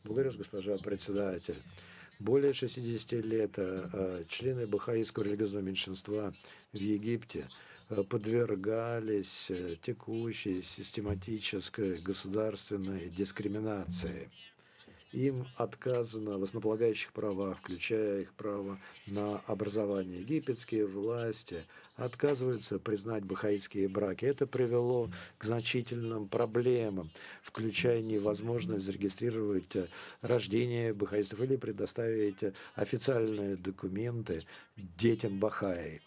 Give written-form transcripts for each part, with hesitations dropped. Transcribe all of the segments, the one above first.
Благодарю вас, госпожа председатель. Более 60 лет члены бахаистского религиозного меньшинства в Египте подвергались текущей систематической государственной дискриминации. Им отказано в основополагающих правах, включая их право на образование. Египетские власти отказываются признать бахаистские браки. Это привело к значительным проблемам, включая невозможность зарегистрировать рождение бахаистов или предоставить официальные документы детям Бахаи,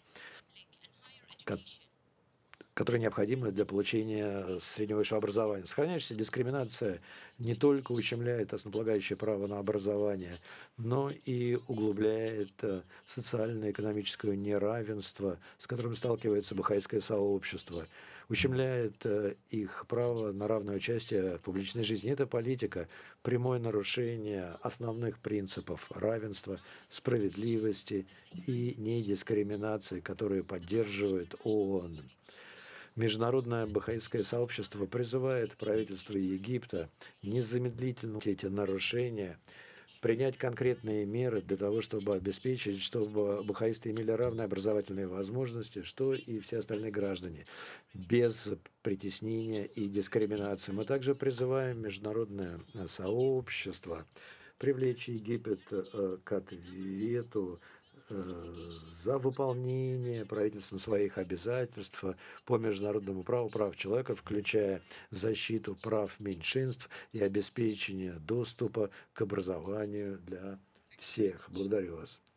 которые необходимы для получения среднего высшего образования. Сохраняющаяся дискриминация не только ущемляет основополагающее право на образование, но и углубляет социально-экономическое неравенство, с которым сталкивается бахайское сообщество, ущемляет их право на равное участие в публичной жизни. Эта политика– прямое нарушение основных принципов равенства, справедливости и недискриминации, которые поддерживает ООН. Международное бахаистское сообщество призывает правительство Египта незамедлительно эти нарушения, принять конкретные меры для того, чтобы обеспечить, чтобы бахаисты имели равные образовательные возможности, что и все остальные граждане, без притеснения и дискриминации. Мы также призываем международное сообщество привлечь Египет к ответу за выполнение правительством своих обязательств по международному праву прав человека, включая защиту прав меньшинств и обеспечение доступа к образованию для всех. Благодарю вас.